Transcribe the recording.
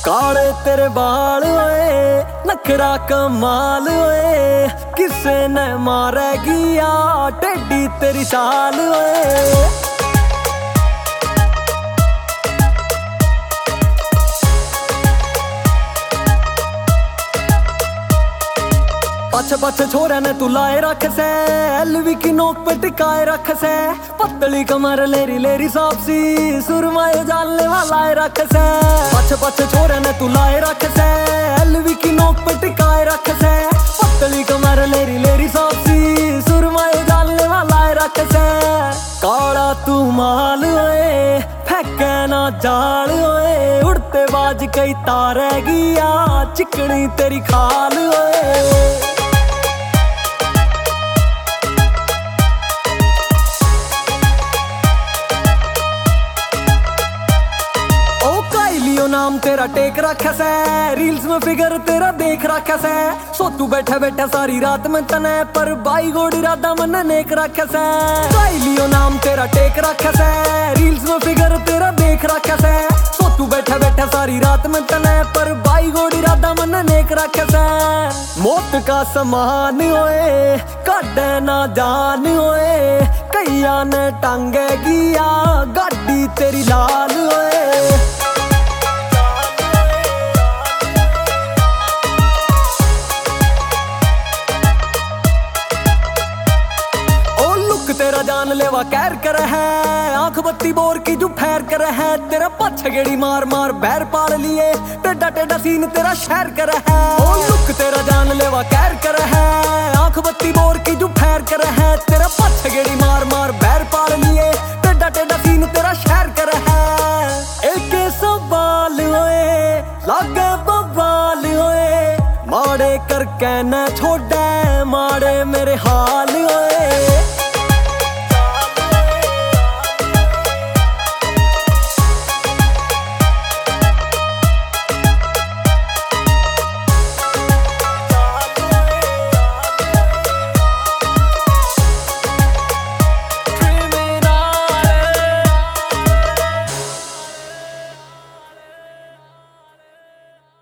काले तेरे बाल ओए नखरा कमाल ओए किसे ने मारेगी या टेढ़ी तेरी चाल ओए। पाछे पाछे छोरा ने तू लाए रख से एलवी की नोक पे टिकाए रख से पतली कमर लेरी लेरी सापसी सुरमाए जानने वाला रख से। पाछे पाछे छोरा ने तू लाए रख से एलवी की नोक पे टिकाए रख से पतली कमर लेरी लेरी सापसी सुरमाए जानने वाला रख से। काला तू माल ओए फेंके ना जाल ओए उड़ते बाज कई तारे गिया चिकनी तेरी खाल ओए। नाम तेरा टेक रखा से रील्स में फिगर तेरा देख रखा से सो तू बैठा बैठा सारी रात में तने पर बाई गोड़ी राधा मन नेक रखा से। लियो नाम तेरा टेक रखा से रील्स में फिगर तेरा देख रखा से सो तू बैठा बैठा सारी रात में तने पर बाई गोड़ी राधा मन नेक रखा से। मौत का समान ओए काटे ना जान ओए कैया ने टांगे गिया गाड़ी तेरी लाल ओए। तेरा जान लेवा कैर कर है आंख बत्ती बोर की जो फैर कर है तेरा पछ गेड़ी मार मार बैर पाल लिए टेढ़ा टेढ़ा सीन तेरा शहर कर है। ओ लुक तेरा जान लेवा कैर कर है आंख बत्ती बोर की जो फैर कर है तेरा पछ गेड़ी मार मार बैर पाल लिए टेढ़ा टेढ़ा सीन तेरा शहर कर है। एक सवाल ओए लागे बवाल ओए माड़े करके न छोड़े माड़े मेरे हाल ओए।